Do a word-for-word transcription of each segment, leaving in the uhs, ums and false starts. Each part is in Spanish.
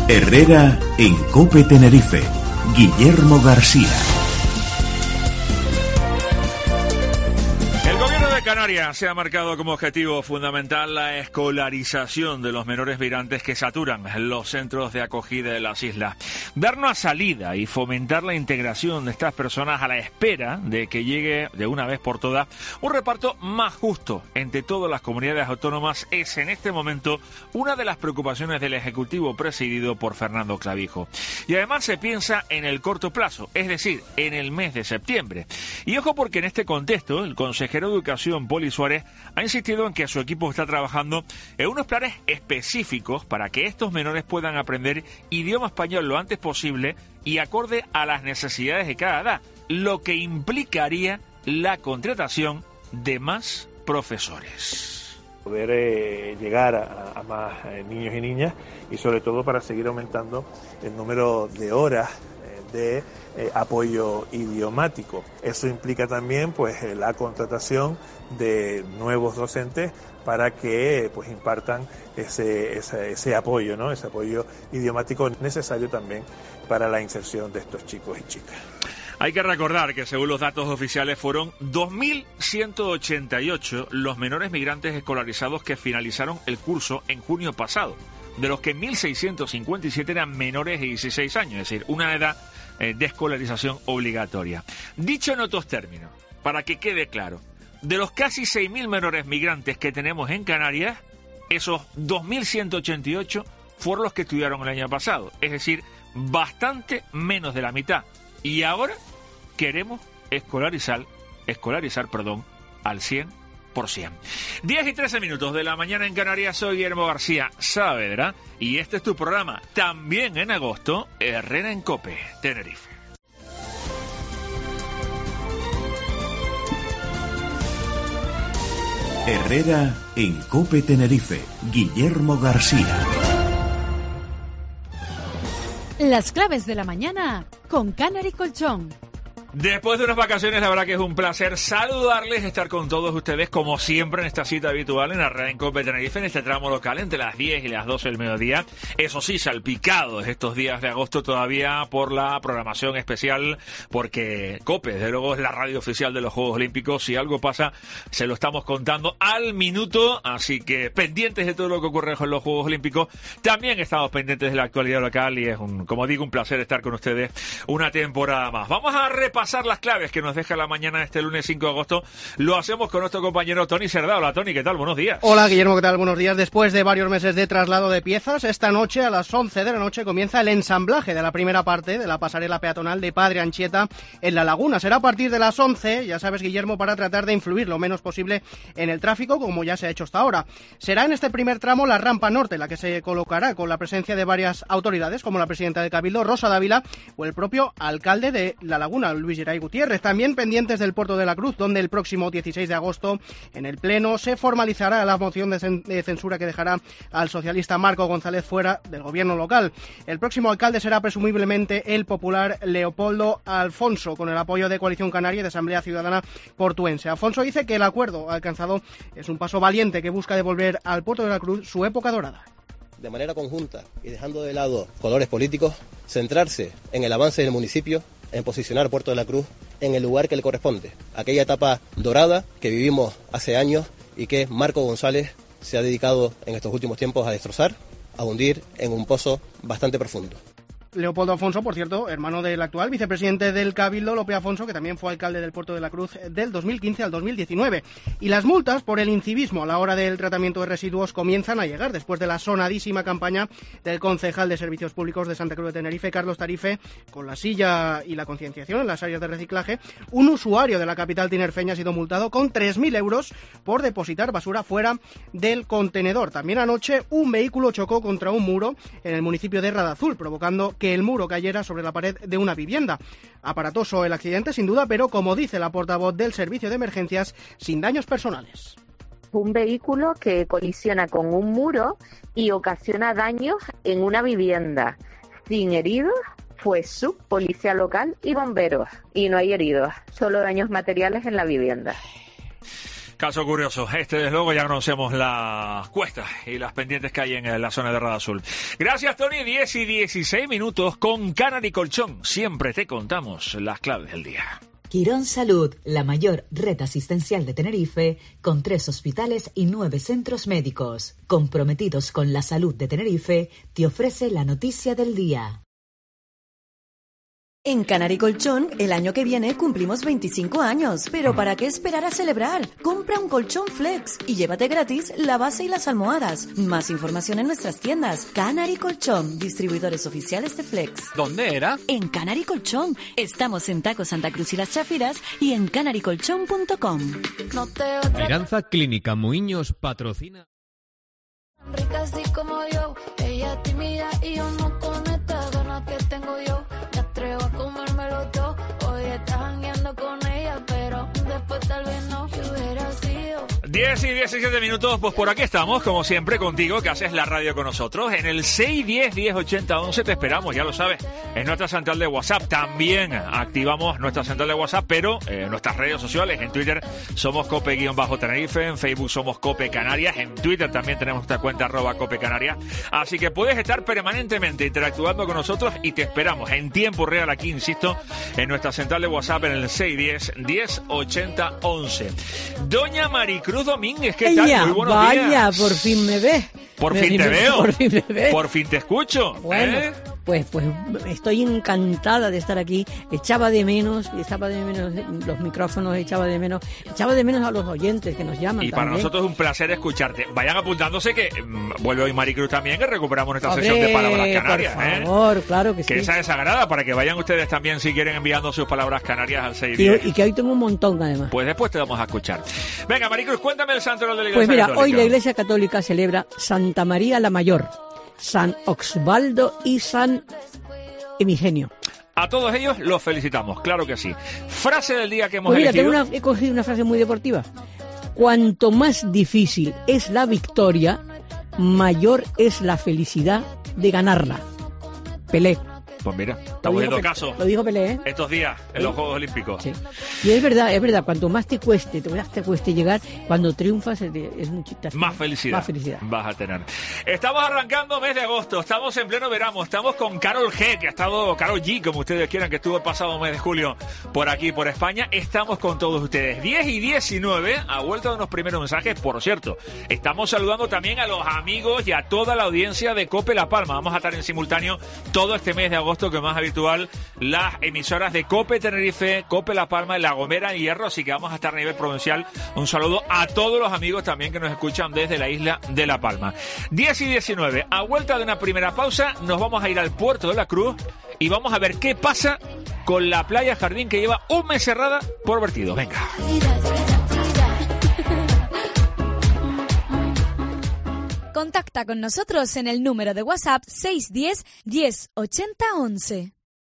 Herrera en COPE Tenerife. Guillermo García. Canarias se ha marcado como objetivo fundamental la escolarización de los menores migrantes que saturan los centros de acogida de las islas. Dar una salida y fomentar la integración de estas personas a la espera de que llegue de una vez por todas un reparto más justo entre todas las comunidades autónomas es en este momento una de las preocupaciones del Ejecutivo presidido por Fernando Clavijo. Y además se piensa en el corto plazo, es decir, en el mes de septiembre. Y ojo porque en este contexto el consejero de Educación, Poli Suárez, ha insistido en que su equipo está trabajando en unos planes específicos para que estos menores puedan aprender idioma español lo antes posible y acorde a las necesidades de cada edad, lo que implicaría la contratación de más profesores. Poder eh, llegar a, a más eh, niños y niñas y sobre todo para seguir aumentando el número de horas de eh, apoyo idiomático. Eso implica también pues eh, la contratación de nuevos docentes para que pues impartan ese, ese, ese apoyo, ¿no? Ese apoyo idiomático necesario también para la inserción de estos chicos y chicas. Hay que recordar que según los datos oficiales fueron dos mil ciento ochenta y ocho los menores migrantes escolarizados que finalizaron el curso en junio pasado, de los que mil seiscientos cincuenta y siete eran menores de dieciséis años, es decir, una edad eh, de escolarización obligatoria. Dicho en otros términos, para que quede claro, de los casi seis mil menores migrantes que tenemos en Canarias, esos dos mil ciento ochenta y ocho fueron los que estudiaron el año pasado, es decir, bastante menos de la mitad. Y ahora queremos escolarizar, escolarizar, perdón, al cien por ciento. diez y trece minutos de la mañana en Canarias. Soy Guillermo García Saavedra y este es tu programa, también en agosto, Herrera en COPE Tenerife. Herrera en COPE Tenerife. Guillermo García. Las claves de la mañana con Canary Colchón. Después de unas vacaciones, la verdad que es un placer saludarles, estar con todos ustedes, como siempre, en esta cita habitual en Herrera en COPE Tenerife, en este tramo local entre las diez y las doce del mediodía. Eso sí, salpicados estos días de agosto todavía por la programación especial, porque COPE, desde luego, es la radio oficial de los Juegos Olímpicos. Si algo pasa, se lo estamos contando al minuto, así que pendientes de todo lo que ocurre con los Juegos Olímpicos. También estamos pendientes de la actualidad local y es, un, como digo, un placer estar con ustedes una temporada más. Vamos a repasar pasar las claves que nos deja la mañana de este lunes cinco de agosto. Lo hacemos con nuestro compañero Tony Cerdá. Hola Tony, ¿qué tal? Buenos días. Hola Guillermo, ¿qué tal? Buenos días. Después de varios meses de traslado de piezas, esta noche a las once de la noche comienza el ensamblaje de la primera parte de la pasarela peatonal de Padre Anchieta en La Laguna. Será a partir de las once, ya sabes Guillermo, para tratar de influir lo menos posible en el tráfico, como ya se ha hecho hasta ahora. Será en este primer tramo la rampa norte la que se colocará con la presencia de varias autoridades, como la presidenta de Cabildo, Rosa Dávila, o el propio alcalde de La Laguna, Luis Geray Gutiérrez. También pendientes del Puerto de la Cruz, donde el próximo dieciséis de agosto en el Pleno se formalizará la moción de censura que dejará al socialista Marco González fuera del gobierno local. El próximo alcalde será presumiblemente el popular Leopoldo Alfonso, con el apoyo de Coalición Canaria y de Asamblea Ciudadana Portuense. Alfonso dice que el acuerdo alcanzado es un paso valiente que busca devolver al Puerto de la Cruz su época dorada. De manera conjunta y dejando de lado colores políticos, centrarse en el avance del municipio, en posicionar Puerto de la Cruz en el lugar que le corresponde, aquella etapa dorada que vivimos hace años y que Marco González se ha dedicado en estos últimos tiempos a destrozar, a hundir en un pozo bastante profundo. Leopoldo Afonso, por cierto, hermano del actual vicepresidente del Cabildo, Lope Afonso, que también fue alcalde del Puerto de la Cruz del dos mil quince al dos mil diecinueve. Y las multas por el incivismo a la hora del tratamiento de residuos comienzan a llegar después de la sonadísima campaña del concejal de Servicios Públicos de Santa Cruz de Tenerife, Carlos Tarife, con la silla y la concienciación en las áreas de reciclaje. Un usuario de la capital tinerfeña ha sido multado con tres mil euros por depositar basura fuera del contenedor. También anoche un vehículo chocó contra un muro en el municipio de Radazul, provocando que el muro cayera sobre la pared de una vivienda. Aparatoso el accidente, sin duda, pero como dice la portavoz del Servicio de Emergencias, sin daños personales. Un vehículo que colisiona con un muro y ocasiona daños en una vivienda. Sin heridos, fue sub, policía local y bomberos. Y no hay heridos, solo daños materiales en la vivienda. Caso curioso. Este, desde luego, ya conocemos las cuestas y las pendientes que hay en la zona de Rada Azul. Gracias, Tony. diez y dieciséis minutos con Canary Colchón. Siempre te contamos las claves del día. Quirón Salud, la mayor red asistencial de Tenerife, con tres hospitales y nueve centros médicos. Comprometidos con la salud de Tenerife, te ofrece la noticia del día. En Canary Colchón, el año que viene cumplimos veinticinco años, pero ¿para qué esperar a celebrar? Compra un colchón Flex y llévate gratis la base y las almohadas. Más información en nuestras tiendas. Canary Colchón, distribuidores oficiales de Flex. ¿Dónde era? En Canary Colchón. Estamos en Taco Santa Cruz y Las Chafiras y en canary colchón punto com. Miranza Clínica Muiños patrocina. Rica así como yo, ella tímida y yo no con esta gana que tengo yo. Me atrevo a comérmelo todo. Hoy estás jangueando con ella, pero después tal vez no. Que hubiera sido. diez y diecisiete minutos, pues por aquí estamos, como siempre, contigo, que haces la radio con nosotros. En el seis diez, diez ochenta, once te esperamos, ya lo sabes, en nuestra central de WhatsApp. También activamos nuestra central de WhatsApp, pero en eh, nuestras redes sociales. En Twitter somos Cope-Tenerife, en Facebook somos Cope Canarias, en Twitter también tenemos nuestra cuenta arroba Cope Canarias. Así que puedes estar permanentemente interactuando con nosotros y te esperamos en tiempo real aquí, insisto, en nuestra central de WhatsApp en el seis diez, diez ochenta, once. Doña Maricruz Domínguez, ¿qué tal? Ella, Muy buenos vaya, días. por fin me ves. Por me fin te veo. Por fin me ves. Por fin te escucho. Bueno, ¿eh? pues, pues estoy encantada de estar aquí. Echaba de menos, echaba de menos los micrófonos, echaba de menos, echaba de menos a los oyentes que nos llaman. Y para también. nosotros es un placer escucharte. Vayan apuntándose que mmm, vuelve hoy Maricruz también, que recuperamos nuestra Hombre, sesión de palabras canarias. por favor, ¿eh? claro que, que sí. esa es sagrada, para que vayan ustedes también, si quieren, enviando sus palabras canarias al seis Y, diez. y que hoy tengo un montón, además. Pues después te vamos a escuchar. Venga, Maricruz, cuéntame el santo de la Iglesia Pues mira, Católica. hoy la Iglesia Católica celebra Santa María la Mayor, San Osvaldo y San Emigenio. A todos ellos los felicitamos, claro que sí. Frase del día que hemos Pues mira, elegido. tengo una, he cogido una frase muy deportiva. Cuanto más difícil es la victoria, mayor es la felicidad de ganarla. Pelé. Pues mira, estamos viendo Pelé, caso Lo dijo Pelé, ¿eh? estos días en los Juegos Olímpicos. Sí. Y es verdad, es verdad, cuanto más te cueste, te, te cueste llegar, cuando triunfas es, es mucho, Más felicidad. Más felicidad. Vas a tener. Estamos arrancando mes de agosto, estamos en pleno verano, estamos con Carol G, que ha estado, Carol G, como ustedes quieran, que estuvo el pasado mes de julio por aquí, por España. Estamos con todos ustedes. diez y diecinueve, a vuelta de unos primeros mensajes, por cierto. Estamos saludando también a los amigos y a toda la audiencia de Cope La Palma. Vamos a estar en simultáneo todo este mes de agosto, que es más habitual, las emisoras de Cope Tenerife, Cope La Palma, La Gomera y Hierro, así que vamos a estar a nivel provincial. Un saludo a todos los amigos también que nos escuchan desde la isla de La Palma. diez y diecinueve, a vuelta de una primera pausa, nos vamos a ir al Puerto de la Cruz y vamos a ver qué pasa con la playa Jardín, que lleva un mes cerrada por vertidos. Venga. Contacta con nosotros en el número de WhatsApp seis diez, diez ochenta, once.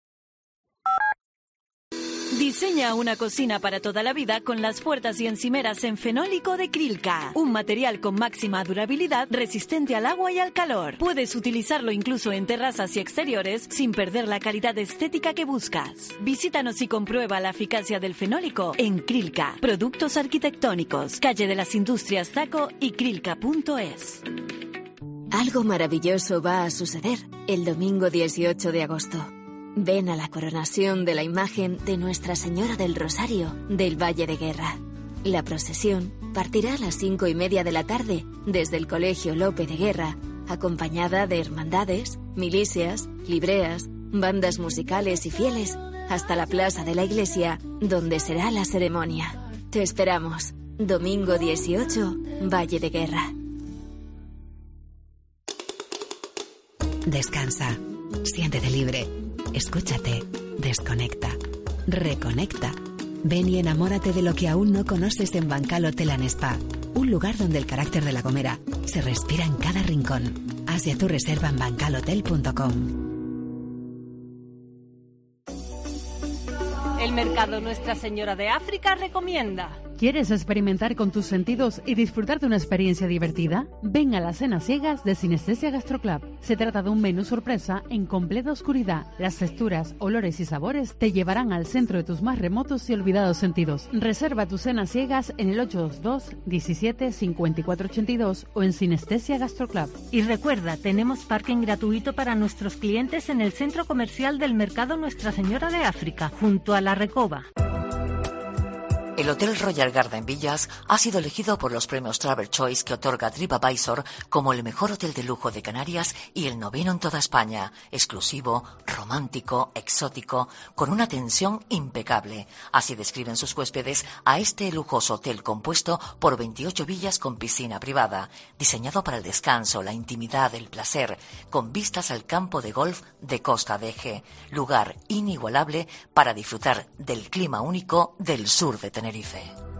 Diseña una cocina para toda la vida con las puertas y encimeras en fenólico de Krilka. Un material con máxima durabilidad, resistente al agua y al calor. Puedes utilizarlo incluso en terrazas y exteriores sin perder la calidad estética que buscas. Visítanos y comprueba la eficacia del fenólico en Krilka. Productos arquitectónicos, calle de las Industrias Taco y krilka punto es. Algo maravilloso va a suceder el domingo dieciocho de agosto. Ven a la coronación de la imagen de Nuestra Señora del Rosario del Valle de Guerra. La procesión partirá a las cinco y media de la tarde desde el Colegio Lope de Guerra, acompañada de hermandades, milicias, libreas, bandas musicales y fieles, hasta la plaza de la iglesia, donde será la ceremonia. Te esperamos. Domingo dieciocho, Valle de Guerra. Descansa. Siéntete libre. Escúchate, desconecta, reconecta. Ven y enamórate de lo que aún no conoces en Bancal Hotel and Spa, un lugar donde el carácter de La Gomera se respira en cada rincón. Haz ya tu reserva en bancal hotel punto com. El mercado Nuestra Señora de África recomienda ¿Quieres experimentar con tus sentidos y disfrutar de una experiencia divertida? Ven a las cenas ciegas de Sinestesia Gastroclub. Se trata de un menú sorpresa en completa oscuridad. Las texturas, olores y sabores te llevarán al centro de tus más remotos y olvidados sentidos. Reserva tus cenas ciegas en el ocho dos dos, diecisiete, cincuenta y cuatro ochenta y dos o en Sinestesia Gastroclub. Y recuerda, tenemos parking gratuito para nuestros clientes en el centro comercial del Mercado Nuestra Señora de África, junto a la Recoba. El Hotel Royal Garden Villas ha sido elegido por los premios Travel Choice que otorga TripAdvisor como el mejor hotel de lujo de Canarias y el noveno en toda España. Exclusivo, romántico, exótico, con una atención impecable. Así describen sus huéspedes a este lujoso hotel compuesto por veintiocho villas con piscina privada, diseñado para el descanso, la intimidad, el placer, con vistas al campo de golf de Costa de Eje. Lugar inigualable para disfrutar del clima único del sur de Tenerife. Tenerife.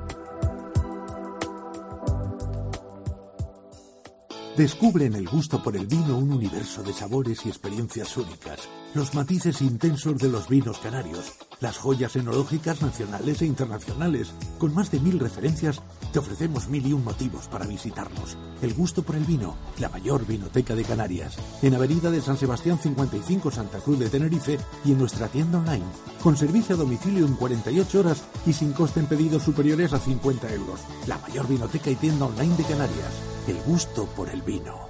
Descubre en el gusto por el vino un universo de sabores y experiencias únicas, los matices intensos de los vinos canarios, las joyas enológicas nacionales e internacionales. Con más de mil referencias, te ofrecemos mil y un motivos para visitarnos. El gusto por el vino, la mayor vinoteca de Canarias. En Avenida de San Sebastián cincuenta y cinco, Santa Cruz de Tenerife, y en nuestra tienda online, con servicio a domicilio en cuarenta y ocho horas y sin coste en pedidos superiores a cincuenta euros. La mayor vinoteca y tienda online de Canarias. El gusto por el vino.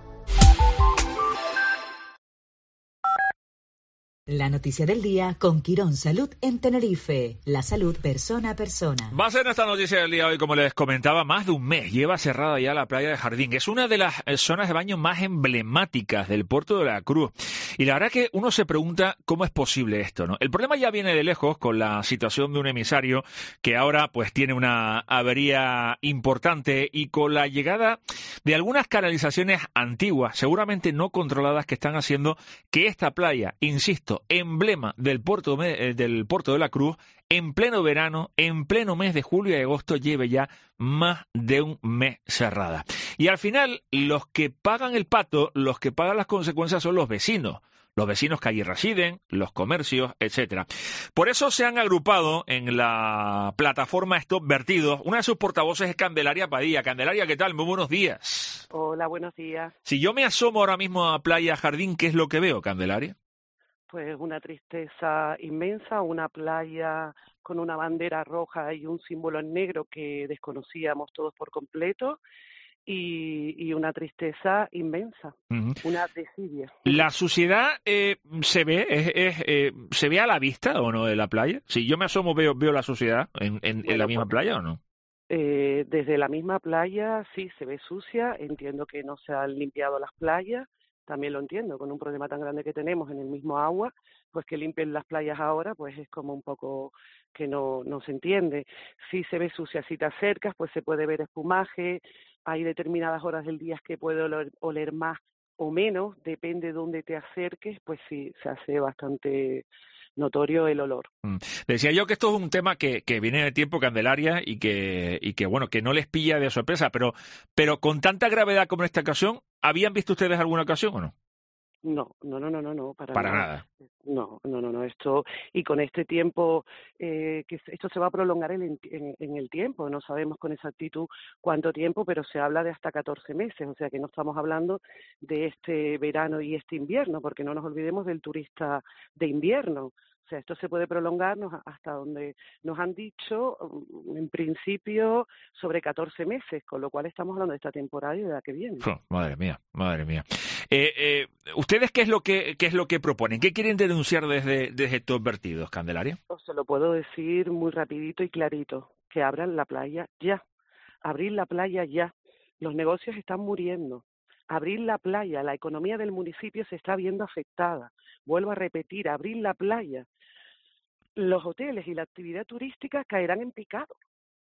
La noticia del día con Quirón Salud en Tenerife. La salud persona a persona. Va a ser esta noticia del día hoy, como les comentaba, más de un mes lleva cerrada ya la playa de Jardín. Es una de las zonas de baño más emblemáticas del puerto de la Cruz. Y la verdad que uno se pregunta cómo es posible esto, ¿no? El problema ya viene de lejos con la situación de un emisario que ahora pues tiene una avería importante y con la llegada de algunas canalizaciones antiguas, seguramente no controladas, que están haciendo que esta playa, insisto, emblema del puerto, del puerto de la Cruz, en pleno verano, en pleno mes de julio y agosto, lleve ya más de un mes cerrada. Y al final, los que pagan el pato, los que pagan las consecuencias son los vecinos. Los vecinos que allí residen, los comercios, etcétera. Por eso se han agrupado en la plataforma Stop Vertidos. Una de sus portavoces es Candelaria Padilla. Candelaria, ¿qué tal? Muy buenos días. Hola, buenos días. Si yo me asomo ahora mismo a Playa Jardín, ¿qué es lo que veo, Candelaria? Pues una tristeza inmensa, una playa con una bandera roja y un símbolo en negro que desconocíamos todos por completo y, y una tristeza inmensa, uh-huh. Una desidia. ¿La suciedad eh, se ve es, es, eh, se ve a la vista o no de la playa? Si yo me asomo, ¿veo, veo la suciedad en, en, bueno, en la misma playa o no? Eh, desde la misma playa sí se ve sucia, entiendo que no se han limpiado las playas. También lo entiendo, con un problema tan grande que tenemos en el mismo agua, pues que limpien las playas ahora, pues es como un poco que no, no se entiende. Si se ve sucia, si te acercas, pues se puede ver espumaje, hay determinadas horas del día que puede oler, oler más o menos, depende de dónde te acerques, pues sí, se hace bastante notorio el olor. Mm. Decía yo que esto es un tema que, que viene de tiempo, Candelaria, y que, y que bueno, que no les pilla de sorpresa, pero, pero con tanta gravedad como en esta ocasión, ¿habían visto ustedes alguna ocasión o no? No, no, no, no, no, no, para, para nada. nada. No, no, no, no, esto, y con este tiempo, eh, que esto se va a prolongar en, en, en el tiempo, no sabemos con exactitud cuánto tiempo, pero se habla de hasta catorce meses, o sea que no estamos hablando de este verano y este invierno, porque no nos olvidemos del turista de invierno. O sea, esto se puede prolongar hasta donde nos han dicho, en principio, sobre catorce meses, con lo cual estamos hablando de esta temporada y de la que viene. Oh, madre mía, madre mía. Eh, eh, ¿Ustedes qué es lo que qué es lo que proponen? ¿Qué quieren denunciar desde, desde estos vertidos, Candelaria? Os se lo puedo decir muy rapidito y clarito, que abran la playa ya, abrir la playa ya. Los negocios están muriendo. Abrir la playa, la economía del municipio se está viendo afectada. Vuelvo a repetir, abrir la playa. Los hoteles y la actividad turística caerán en picado.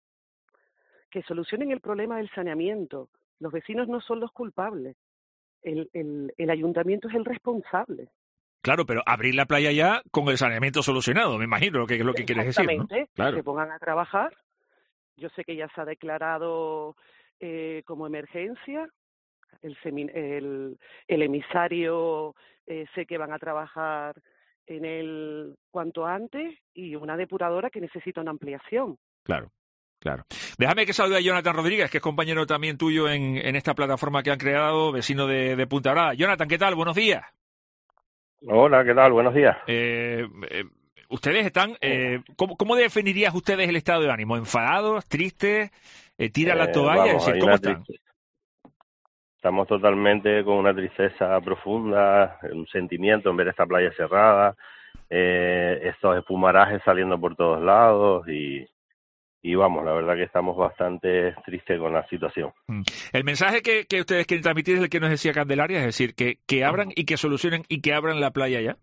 Que solucionen el problema del saneamiento. Los vecinos no son los culpables. El, el, el ayuntamiento es el responsable. Claro, pero abrir la playa ya con el saneamiento solucionado, me imagino que es lo que quieres decir, ¿no? Exactamente, claro. Que se pongan a trabajar. Yo sé que ya se ha declarado eh, como emergencia. El, semin- el, el emisario eh, sé que van a trabajar en él cuanto antes y una depuradora que necesita una ampliación. Claro. Claro. Déjame que salude a Jonathan Rodríguez, que es compañero también tuyo en, en esta plataforma que han creado, vecino de, de Punta Brava. Jonathan, ¿qué tal? Buenos días. Hola, ¿qué tal? Buenos días. Eh, eh, ustedes están... Eh, ¿cómo, ¿Cómo definirías ustedes el estado de ánimo? ¿Enfadados? ¿Tristes? Eh, ¿Tira la toalla? Eh, vamos, es decir, ¿cómo están? Tristeza. Estamos totalmente con una tristeza profunda, un sentimiento en ver esta playa cerrada, eh, estos espumarajes saliendo por todos lados y... Y vamos, la verdad que estamos bastante tristes con la situación. El mensaje que, que ustedes quieren transmitir es el que nos decía Candelaria, es decir, que, que abran y que solucionen y que abran la playa ya.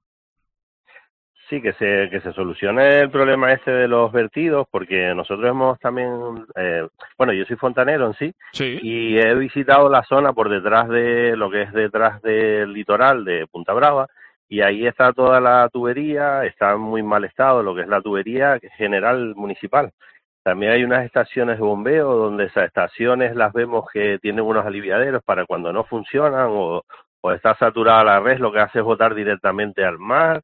Sí, que se que se solucione el problema este de los vertidos, porque nosotros hemos también, eh, bueno, yo soy fontanero en sí, sí, y he visitado la zona por detrás de lo que es detrás del litoral de Punta Brava, y ahí está toda la tubería, está en muy mal estado lo que es la tubería general municipal. También hay unas estaciones de bombeo donde esas estaciones las vemos que tienen unos aliviaderos para cuando no funcionan o, o está saturada la red, lo que hace es botar directamente al mar.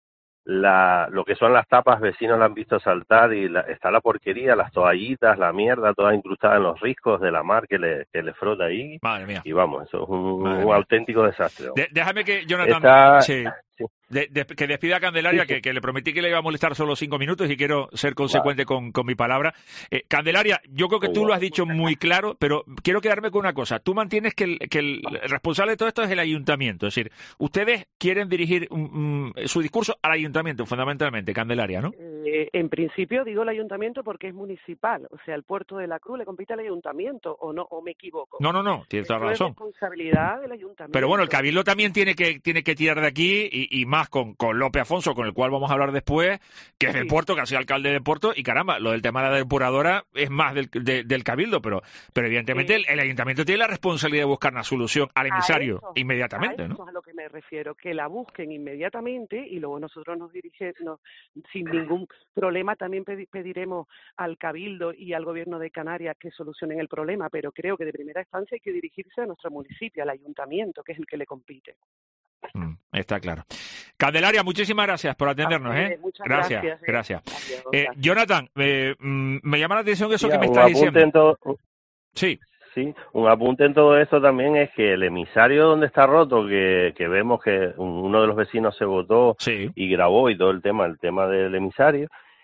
La, lo que son las tapas, vecinos la han visto saltar y la, está la porquería, las toallitas, la mierda, toda incrustada en los riscos de la mar que le, que le frota ahí. Madre mía. Y vamos, eso es un, un mía. auténtico desastre. De, déjame que Jonathan... Está, sí. sí. De, de, que despida a Candelaria, sí, sí. Que, que le prometí que le iba a molestar solo cinco minutos y quiero ser consecuente vale. con, con mi palabra. Eh, Candelaria, yo creo que muy tú bien. Lo has dicho muy claro, pero quiero quedarme con una cosa. Tú mantienes que el, que el responsable de todo esto es el ayuntamiento. Es decir, ustedes quieren dirigir um, um, su discurso al ayuntamiento, fundamentalmente, Candelaria, ¿no? Eh, en principio digo el ayuntamiento porque es municipal. O sea, el puerto de la Cruz le compite al ayuntamiento, ¿o no? ¿O me equivoco? No, no, no, tienes toda la razón. Es responsabilidad del ayuntamiento. Pero bueno, el Cabildo también tiene que tiene que tirar de aquí y, y más con, con López Afonso, con el cual vamos a hablar después, que es del sí. Puerto, que ha sido alcalde de Puerto, y caramba, lo del tema de la depuradora es más del, de, del Cabildo, pero pero evidentemente sí. el, el ayuntamiento tiene la responsabilidad de buscar una solución al emisario eso, inmediatamente, a eso ¿no? es a lo que me refiero, que la busquen inmediatamente y luego nosotros nos dirigimos, sin ningún problema, también pediremos al Cabildo y al Gobierno de Canarias que solucionen el problema, pero creo que de primera instancia hay que dirigirse a nuestro municipio, al ayuntamiento, que es el que le compite. Mm, está claro. Candelaria, muchísimas gracias por atendernos, ¿eh? Muchas gracias, gracias. gracias. Adiós, eh, gracias. Jonathan, eh, me llama la atención eso sí, que me un estás diciendo. En todo, sí. Sí, un apunte en todo esto también es que el emisario donde está roto, que, que vemos que uno de los vecinos se votó sí. y grabó y todo el tema, el tema del emisario.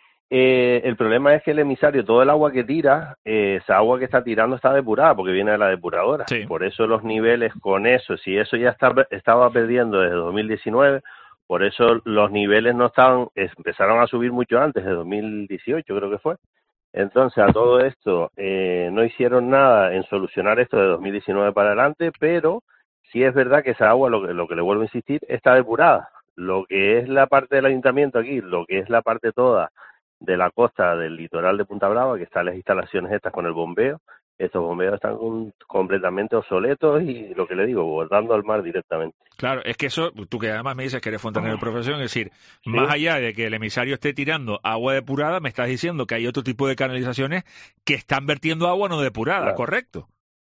Eh, el problema es que el emisario, todo el agua que tira, eh, esa agua que está tirando está depurada porque viene de la depuradora. Sí. Por eso los niveles con eso, si eso ya está, estaba perdiendo desde dos mil diecinueve, por eso los niveles no estaban, empezaron a subir mucho antes, de dos mil dieciocho creo que fue. Entonces a todo esto eh, no hicieron nada en solucionar esto de dos mil diecinueve para adelante, pero sí es verdad que esa agua, lo que, lo que le vuelvo a insistir, está depurada. Lo que es la parte del ayuntamiento aquí, lo que es la parte toda de la costa del litoral de Punta Brava, que están las instalaciones estas con el bombeo, estos bombeos están un, completamente obsoletos y lo que le digo, botando al mar directamente. Claro, es que eso, tú que además me dices que eres fontanero de profesión, es decir, ¿sí? Más allá de que el emisario esté tirando agua depurada, me estás diciendo que hay otro tipo de canalizaciones que están vertiendo agua no depurada, claro. ¿Correcto?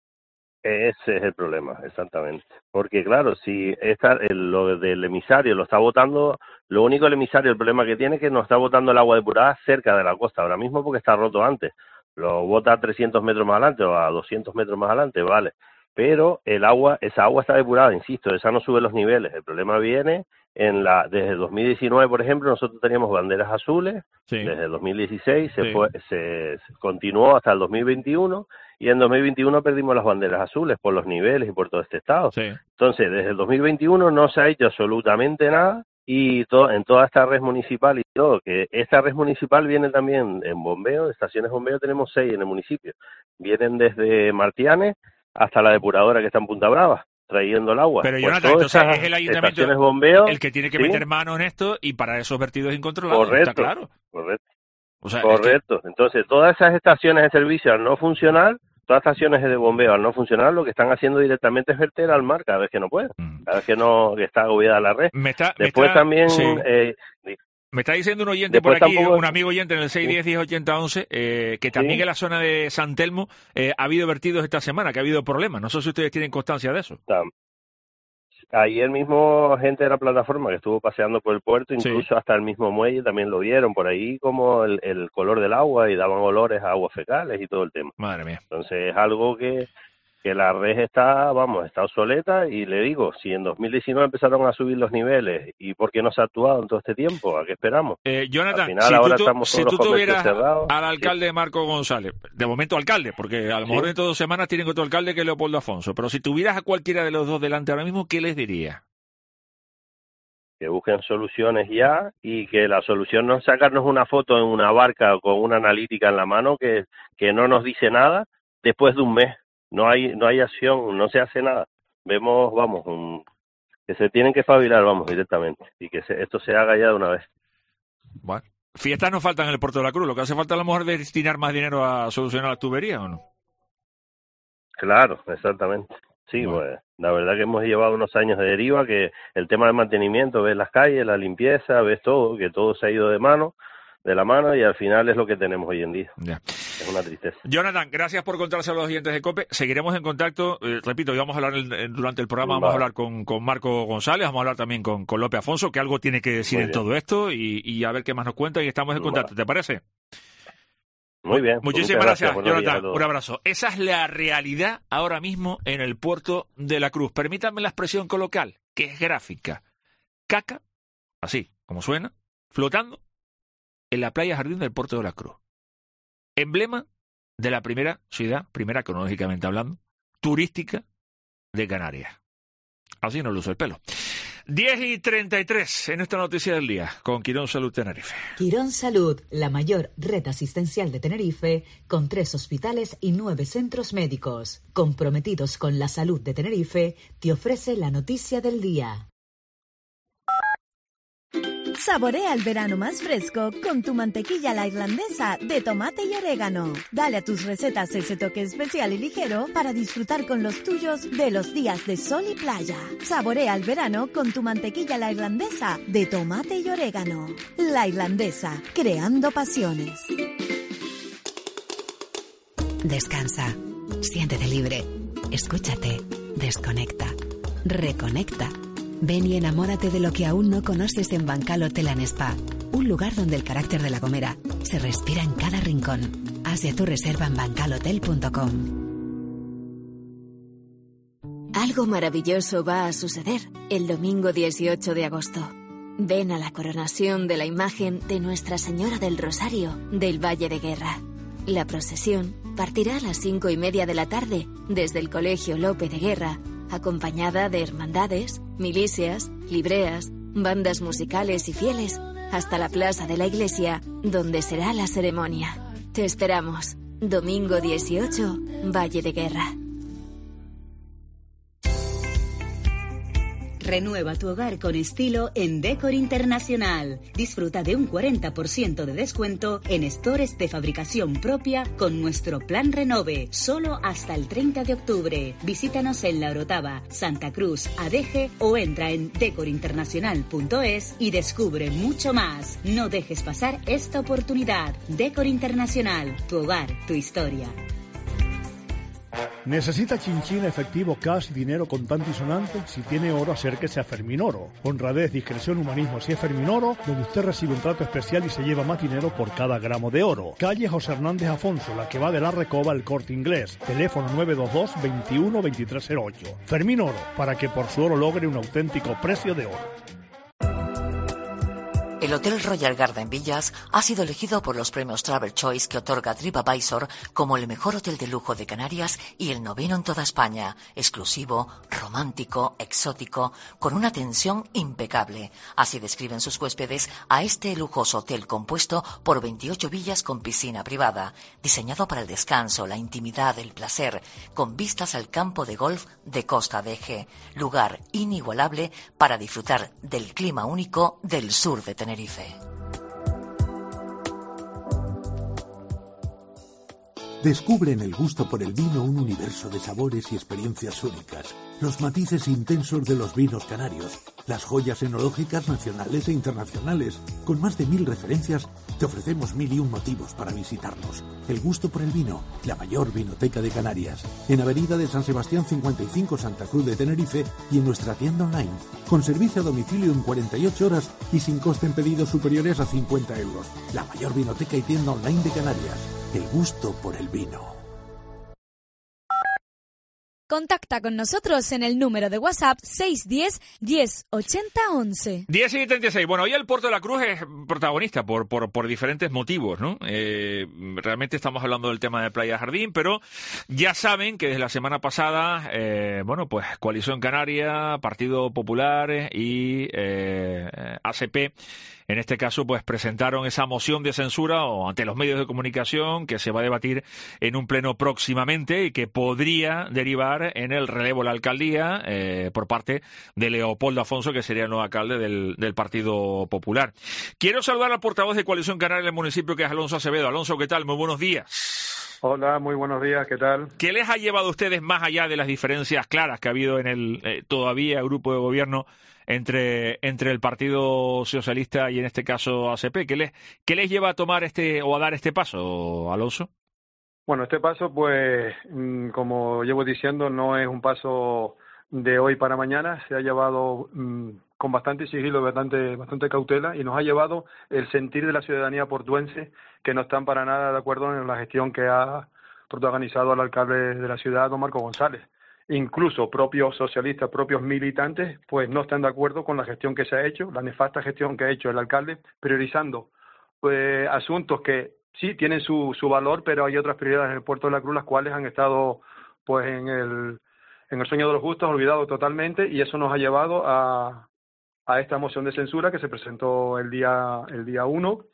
Ese es el problema, exactamente. Porque claro, si esta, el, lo del emisario lo está botando, lo único del emisario, el problema que tiene es que no está botando el agua depurada cerca de la costa ahora mismo porque está roto antes. Lo bota a trescientos metros más adelante o a doscientos metros más adelante, vale. Pero el agua, esa agua está depurada, insisto, esa no sube los niveles. El problema viene en la, desde dos mil diecinueve, por ejemplo, nosotros teníamos banderas azules, sí. Desde el dos mil dieciséis se, sí. fue, se, se continuó hasta el dos mil veintiuno y en dos mil veintiuno perdimos las banderas azules por los niveles y por todo este estado. Sí. Entonces, desde el dos mil veintiuno no se ha hecho absolutamente nada y todo, en toda esta red municipal y todo, que esta red municipal viene también en bombeo, estaciones de bombeo tenemos seis en el municipio, vienen desde Martianes hasta la depuradora que está en Punta Brava, trayendo el agua. Pero pues Jonathan, entonces es el ayuntamiento bombeo, el que tiene que ¿sí? meter mano en esto y para esos vertidos incontrolados, correcto, está claro. Correcto, o sea, correcto. Es que... Entonces, todas esas estaciones de servicio al no funcionar, todas las estaciones de bombeo al no funcionar, lo que están haciendo directamente es verter al mar cada vez que no pueden, mm. cada vez que no que está agobiada la red. Me está, Después me está, también... Sí. Eh, Me está diciendo un oyente Después por aquí, tampoco... un amigo oyente en el seis diez diez ochenta once, eh, que también ¿Sí? en la zona de San Telmo eh, ha habido vertidos esta semana, que ha habido problemas. No sé si ustedes tienen constancia de eso. ayer mismo gente de la plataforma que estuvo paseando por el puerto, incluso sí. hasta el mismo muelle también lo vieron por ahí, como el, el color del agua, y daban olores a aguas fecales y todo el tema. Madre mía. Entonces es algo que, que la red está, vamos, está obsoleta, y le digo, si en dos mil diecinueve empezaron a subir los niveles, ¿y por qué no se ha actuado en todo este tiempo? ¿A qué esperamos? Eh, Jonathan, Al final, si ahora tú, estamos si todos tú los tuvieras cerrados, al alcalde sí. Marco González, de momento alcalde, porque a lo mejor Sí. dentro de dos semanas tienen otro alcalde que es Leopoldo Afonso, pero si tuvieras a cualquiera de los dos delante ahora mismo, ¿qué les dirías? Que busquen soluciones ya, y que la solución no es sacarnos una foto en una barca con una analítica en la mano que, que no nos dice nada después de un mes. No hay no hay acción, no se hace nada. Vemos, vamos, un, que se tienen que espabilar, vamos, directamente, y que se, esto se haga ya de una vez. Bueno, fiestas no faltan en el Puerto de la Cruz, lo que hace falta a lo mejor es destinar más dinero a solucionar las tuberías, ¿o no? Claro, exactamente. Sí, bueno. Pues la verdad que hemos llevado unos años de deriva, que el tema del mantenimiento, ves las calles, la limpieza, ves todo, que todo se ha ido de mano, de la mano, y al final es lo que tenemos hoy en día. Ya. Es una tristeza. Jonathan, gracias por contárselo a los oyentes de COPE. Seguiremos en contacto. Eh, repito, vamos a hablar el, durante el programa, vamos vale. a hablar con, con Marco González, vamos a hablar también con, con López Afonso, que algo tiene que decir Muy en bien. todo esto, y, y a ver qué más nos cuenta, y estamos en contacto. Vale. ¿Te parece? Muy bien. Muchísimas gracias, gracias Jonathan. Un abrazo. Esa es la realidad ahora mismo en el Puerto de la Cruz. Permítanme la expresión coloquial, que es gráfica. Caca, así como suena, flotando en la playa Jardín del Puerto de la Cruz. Emblema de la primera ciudad, primera cronológicamente hablando, turística de Canarias. Así nos luce el pelo. diez y treinta y tres en esta noticia del día con Quirón Salud Tenerife. Quirón Salud, la mayor red asistencial de Tenerife, con tres hospitales y nueve centros médicos. Comprometidos con la salud de Tenerife, te ofrece la noticia del día. Saborea el verano más fresco con tu mantequilla a la irlandesa de tomate y orégano. Dale a tus recetas ese toque especial y ligero para disfrutar con los tuyos de los días de sol y playa. Saborea el verano con tu mantequilla a la irlandesa de tomate y orégano. La Irlandesa, creando pasiones. Descansa, siéntete libre, escúchate, desconecta, reconecta. Ven y enamórate de lo que aún no conoces en Bancal Hotel and Spa, un lugar donde el carácter de la Gomera se respira en cada rincón. Haz ya tu reserva en bancal hotel punto com. Algo maravilloso va a suceder el domingo dieciocho de agosto. Ven a la coronación de la imagen de Nuestra Señora del Rosario del Valle de Guerra. La procesión partirá a las cinco y media de la tarde desde el Colegio Lope de Guerra, acompañada de hermandades, milicias, libreas, bandas musicales y fieles, hasta la plaza de la iglesia, donde será la ceremonia. Te esperamos. Domingo dieciocho, Valle de Guerra. Renueva tu hogar con estilo en Decor Internacional. Disfruta de un cuarenta por ciento de descuento en stores de fabricación propia con nuestro plan Renove, solo hasta el treinta de octubre. Visítanos en La Orotava, Santa Cruz, Adeje o entra en decor internacional punto es y descubre mucho más. No dejes pasar esta oportunidad. Decor Internacional, tu hogar, tu historia. ¿Necesita chinchín, efectivo, cash, dinero contante y sonante? Si tiene oro, acérquese a Fermín Oro. Honradez, discreción, humanismo, si es Fermín Oro, donde usted recibe un trato especial y se lleva más dinero por cada gramo de oro. Calle José Hernández Afonso, la que va de la Recoba al Corte Inglés. Teléfono nueve dos dos, veintiuno, veintitrés cero ocho. Fermín Oro, para que por su oro logre un auténtico precio de oro. El Hotel Royal Garden Villas ha sido elegido por los premios Travel Choice que otorga TripAdvisor como el mejor hotel de lujo de Canarias y el noveno en toda España. Exclusivo, romántico, exótico, con una atención impecable. Así describen sus huéspedes a este lujoso hotel compuesto por veintiocho villas con piscina privada, diseñado para el descanso, la intimidad, el placer, con vistas al campo de golf de Costa de Eje. Lugar inigualable para disfrutar del clima único del sur de Tenerife. Descubre en el gusto por el vino un universo de sabores y experiencias únicas, los matices intensos de los vinos canarios, las joyas enológicas nacionales e internacionales. Con más de mil referencias, te ofrecemos mil y un motivos para visitarnos. El gusto por el vino, la mayor vinoteca de Canarias. En Avenida de San Sebastián cincuenta y cinco, Santa Cruz de Tenerife, y en nuestra tienda online, con servicio a domicilio en cuarenta y ocho horas y sin coste en pedidos superiores a cincuenta euros. La mayor vinoteca y tienda online de Canarias. El gusto por el vino. Contacta con nosotros en el número de WhatsApp seis uno cero, diez, ochenta, once. diez y treinta y seis. Bueno, hoy el Puerto de la Cruz es protagonista por por, por diferentes motivos, ¿no? Eh, realmente estamos hablando del tema de Playa Jardín, pero ya saben que desde la semana pasada, eh, bueno, pues Coalición Canaria, Partido Popular y eh, A C P, en este caso, pues presentaron esa moción de censura o ante los medios de comunicación que se va a debatir en un pleno próximamente y que podría derivar en el relevo de la alcaldía eh, por parte de Leopoldo Afonso, que sería el nuevo alcalde del, del Partido Popular. Quiero saludar al portavoz de Coalición Canaria en el municipio, que es Alonso Acevedo. Alonso, ¿qué tal? Muy buenos días. Hola, muy buenos días, ¿qué tal? ¿Qué les ha llevado a ustedes, más allá de las diferencias claras que ha habido en el eh, todavía grupo de gobierno entre entre el Partido Socialista y en este caso A C P? ¿Qué les, qué les lleva a tomar este o a dar este paso, Alonso? Bueno, este paso, pues, como llevo diciendo, no es un paso de hoy para mañana. Se ha llevado mmm, con bastante sigilo, bastante bastante cautela, y nos ha llevado el sentir de la ciudadanía portuense, que no están para nada de acuerdo en la gestión que ha protagonizado el alcalde de la ciudad, don Marco González. Incluso propios socialistas, propios militantes, pues no están de acuerdo con la gestión que se ha hecho, la nefasta gestión que ha hecho el alcalde, priorizando pues asuntos que sí tienen su, su valor, pero hay otras prioridades en el Puerto de la Cruz, las cuales han estado pues en el en el sueño de los justos, olvidado totalmente, y eso nos ha llevado a, a esta moción de censura que se presentó el día el día uno,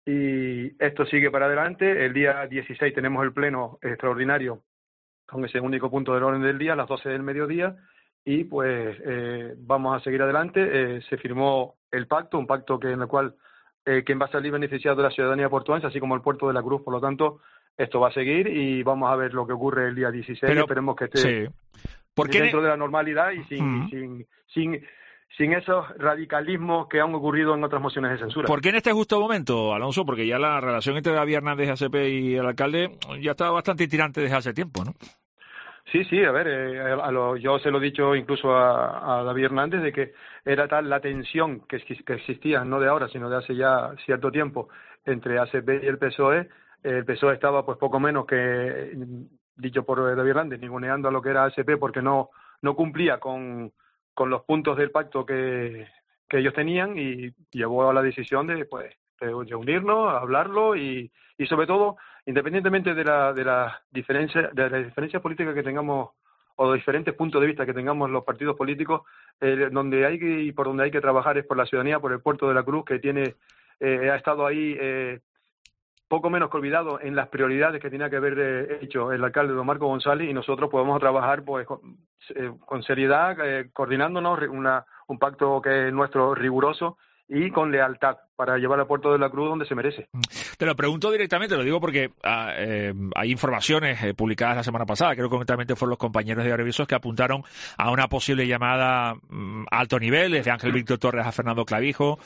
y esto sigue para adelante. El día dieciséis tenemos el pleno extraordinario con ese único punto del orden del día, a las doce del mediodía, y pues eh, vamos a seguir adelante. Eh, se firmó el pacto, un pacto que en el cual eh, quien va a salir beneficiado de la ciudadanía portuense, así como el Puerto de la Cruz. Por lo tanto, esto va a seguir y vamos a ver lo que ocurre el día dieciséis. Pero, esperemos que esté sí. dentro de la normalidad y sin, mm. sin, sin, sin esos radicalismos que han ocurrido en otras mociones de censura. ¿Por qué en este justo momento, Alonso? Porque ya la relación entre David Hernández, A C P y el alcalde ya estaba bastante tirante desde hace tiempo, ¿no? Sí, sí, a ver, eh, a lo, yo se lo he dicho incluso a, a David Hernández, de que era tal la tensión que, que existía, no de ahora, sino de hace ya cierto tiempo, entre A C P y el P S O E. El P S O E estaba pues poco menos que, dicho por David Hernández, ninguneando a lo que era A C P porque no, no cumplía con, con los puntos del pacto que, que ellos tenían, y llevó a la decisión de pues de, de unirnos, hablarlo y, y sobre todo, independientemente de la de la diferencia de las diferencias políticas que tengamos o de diferentes puntos de vista que tengamos los partidos políticos, eh, donde hay que, y por donde hay que trabajar es por la ciudadanía, por el Puerto de la Cruz, que tiene eh, ha estado ahí eh, poco menos que olvidado en las prioridades que tenía que haber eh, hecho el alcalde don Marco González, y nosotros podemos trabajar pues con, eh, con seriedad, eh, coordinándonos, una, un pacto que es nuestro, riguroso y con lealtad, para llevar al Puerto de la Cruz donde se merece. Te lo pregunto directamente, lo digo porque ah, eh, hay informaciones eh, publicadas la semana pasada, creo que concretamente fueron los compañeros de Arevisos, que apuntaron a una posible llamada mm, a alto nivel desde Ángel Víctor Torres a Fernando Clavijo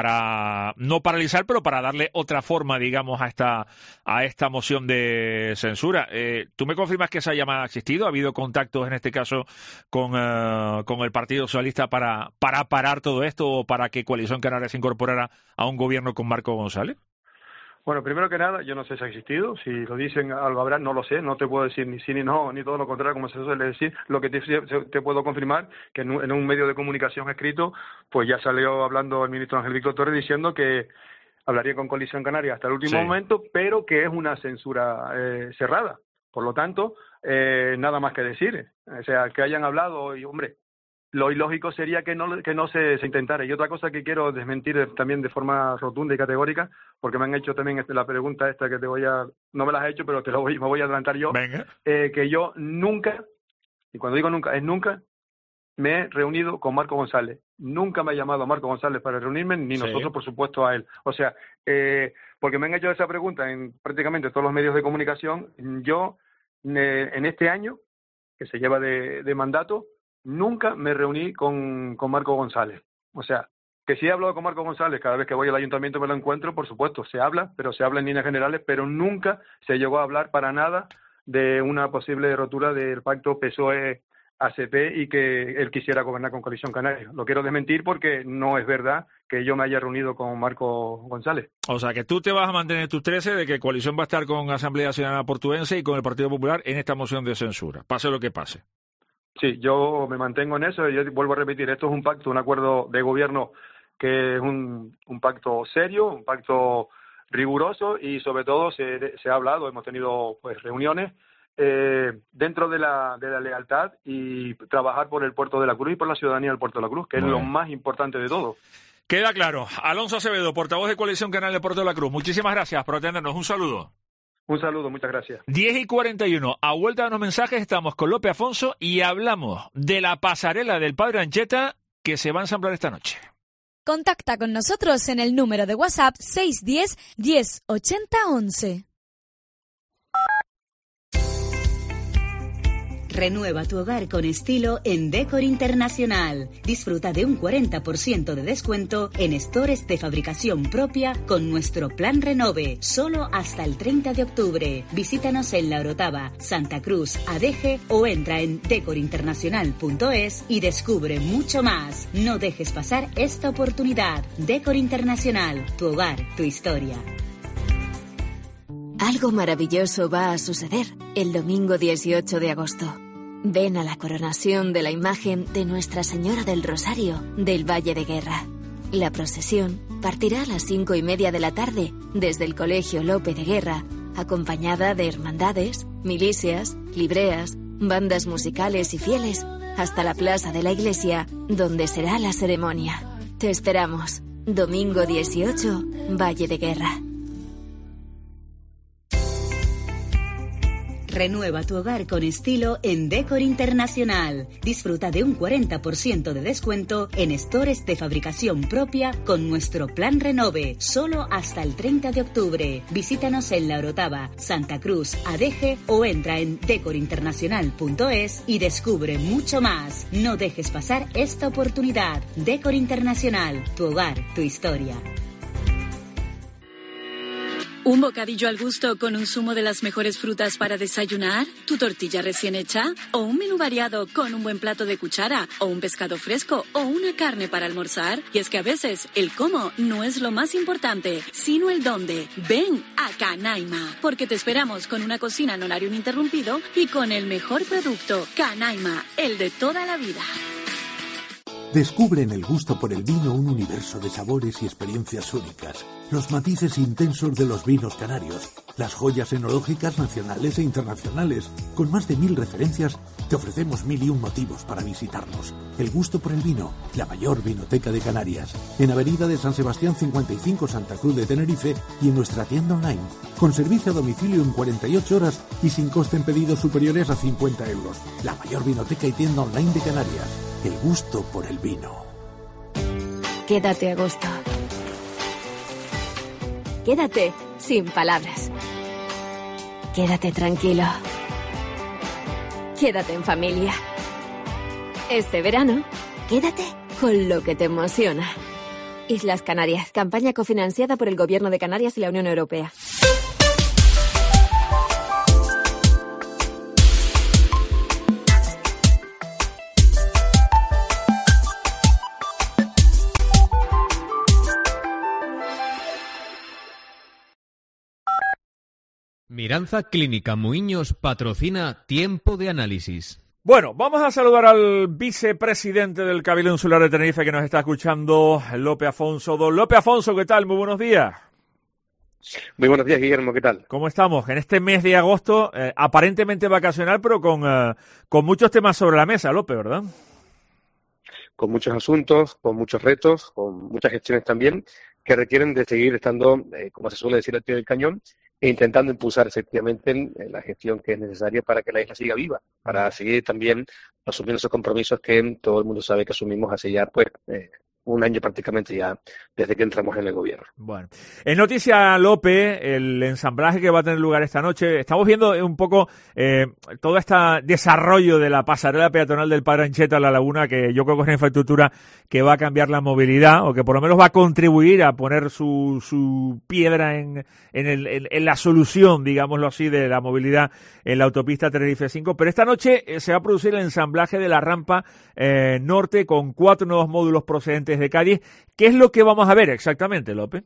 para no paralizar, pero para darle otra forma, digamos, a esta a esta moción de censura. Eh, ¿Tú me confirmas que esa llamada ha existido? ¿Ha habido contactos en este caso con, uh, con el Partido Socialista para, para parar todo esto o para que Coalición Canaria se incorporara a un gobierno con Marco González? Bueno, primero que nada, yo no sé si ha existido. Si lo dicen, algo habrá, no lo sé. No te puedo decir ni sí ni no, ni todo lo contrario, como se suele decir. Lo que te, te puedo confirmar, que en un, en un medio de comunicación escrito, pues ya salió hablando el ministro Ángel Víctor Torres diciendo que hablaría con Coalición Canaria hasta el último sí. momento, pero que es una censura eh, cerrada. Por lo tanto, eh, nada más que decir. O sea, que hayan hablado, y hombre, lo ilógico sería que no que no se, se intentara. Y otra cosa que quiero desmentir también de forma rotunda y categórica, porque me han hecho también este, la pregunta esta que te voy a... No me la has hecho, pero te lo voy, me voy a adelantar yo. Venga. Eh, que yo nunca, y cuando digo nunca, es nunca, me he reunido con Marco González. Nunca me ha llamado Marco González para reunirme, ni Sí. nosotros, por supuesto, a él. O sea, eh, porque me han hecho esa pregunta en prácticamente todos los medios de comunicación. Yo, eh, en este año, que se lleva de, de mandato, nunca me reuní con, con Marco González. O sea, que sí he hablado con Marco González, cada vez que voy al ayuntamiento me lo encuentro, por supuesto, se habla, pero se habla en líneas generales, pero nunca se llegó a hablar para nada de una posible rotura del pacto P S O E-A C P y que él quisiera gobernar con Coalición Canaria. Lo quiero desmentir porque no es verdad que yo me haya reunido con Marco González. O sea, que tú te vas a mantener tus trece de que Coalición va a estar con Asamblea Ciudadana Portuense y con el Partido Popular en esta moción de censura, pase lo que pase. Sí, yo me mantengo en eso y yo vuelvo a repetir, esto es un pacto, un acuerdo de gobierno que es un, un pacto serio, un pacto riguroso y sobre todo se, se ha hablado, hemos tenido pues reuniones eh, dentro de la, de la lealtad y trabajar por el Puerto de la Cruz y por la ciudadanía del Puerto de la Cruz, que es lo más importante de todo. Queda claro. Alonso Acevedo, portavoz de Coalición Canaria del Puerto de la Cruz, muchísimas gracias por atendernos. Un saludo. Un saludo, muchas gracias. diez y cuarenta y uno, a vuelta de los mensajes estamos con Lope Afonso y hablamos de la pasarela del Padre Anchieta que se va a ensamblar esta noche. Contacta con nosotros en el número de WhatsApp seis uno cero, diez, ochenta, once. Renueva tu hogar con estilo en Decor Internacional. Disfruta de un cuarenta por ciento de descuento en stores de fabricación propia con nuestro plan Renove, solo hasta el treinta de octubre. Visítanos en La Orotava, Santa Cruz, Adeje o entra en decor internacional punto es y descubre mucho más. No dejes pasar esta oportunidad. Decor Internacional, tu hogar, tu historia. Algo maravilloso va a suceder el domingo dieciocho de agosto. Ven a la coronación de la imagen de Nuestra Señora del Rosario del Valle de Guerra. La procesión partirá a las cinco y media de la tarde desde el Colegio Lope de Guerra, acompañada de hermandades, milicias, libreas, bandas musicales y fieles, hasta la plaza de la iglesia, donde será la ceremonia. Te esperamos. Domingo dieciocho, Valle de Guerra. Renueva tu hogar con estilo en Decor Internacional. Disfruta de un cuarenta por ciento de descuento en stores de fabricación propia con nuestro plan Renove, solo hasta el treinta de octubre. Visítanos en La Orotava, Santa Cruz, Adeje o entra en decor internacional punto es y descubre mucho más. No dejes pasar esta oportunidad. Decor Internacional, tu hogar, tu historia. ¿Un bocadillo al gusto con un zumo de las mejores frutas para desayunar? ¿Tu tortilla recién hecha? ¿O un menú variado con un buen plato de cuchara? ¿O un pescado fresco? ¿O una carne para almorzar? Y es que a veces el cómo no es lo más importante, sino el dónde. Ven a Canaima, porque te esperamos con una cocina en horario ininterrumpido y con el mejor producto. Canaima, el de toda la vida. Descubre en el gusto por el vino un universo de sabores y experiencias únicas, los matices intensos de los vinos canarios, las joyas enológicas nacionales e internacionales. Con más de mil referencias, te ofrecemos mil y un motivos para visitarnos. El gusto por el vino, la mayor vinoteca de Canarias. En Avenida de San Sebastián cincuenta y cinco, Santa Cruz de Tenerife, y en nuestra tienda online, con servicio a domicilio en cuarenta y ocho horas y sin coste en pedidos superiores a cincuenta euros. La mayor vinoteca y tienda online de Canarias. El gusto por el vino. Quédate a gusto. Quédate sin palabras. Quédate tranquilo. Quédate en familia. Este verano, quédate con lo que te emociona. Islas Canarias, campaña cofinanciada por el Gobierno de Canarias y la Unión Europea. Miranza Clínica Muiños patrocina Tiempo de Análisis. Bueno, vamos a saludar al vicepresidente del Cabildo Insular de Tenerife que nos está escuchando, Lope Afonso. Don Lope Afonso, ¿qué tal? Muy buenos días. Muy buenos días, Guillermo, ¿qué tal? ¿Cómo estamos? En este mes de agosto, eh, aparentemente vacacional, pero con, eh, con muchos temas sobre la mesa, Lope, ¿verdad? Con muchos asuntos, con muchos retos, con muchas gestiones también, que requieren de seguir estando, eh, como se suele decir, al pie del cañón, e intentando impulsar efectivamente la gestión que es necesaria para que la isla siga viva, para seguir también asumiendo esos compromisos que todo el mundo sabe que asumimos hace ya pues eh, un año prácticamente ya desde que entramos en el gobierno. Bueno, en noticia, Lope, el ensamblaje que va a tener lugar esta noche, estamos viendo un poco eh, todo este desarrollo de la pasarela peatonal del Padre Ancheta a la Laguna, que yo creo que es una infraestructura que va a cambiar la movilidad, o que por lo menos va a contribuir a poner su, su piedra en, en, el, en, en la solución, digámoslo así, de la movilidad en la autopista Tenerife cinco. Pero esta noche eh, se va a producir el ensamblaje de la rampa eh, norte con cuatro nuevos módulos procedentes de Cádiz. ¿Qué es lo que vamos a ver exactamente, López?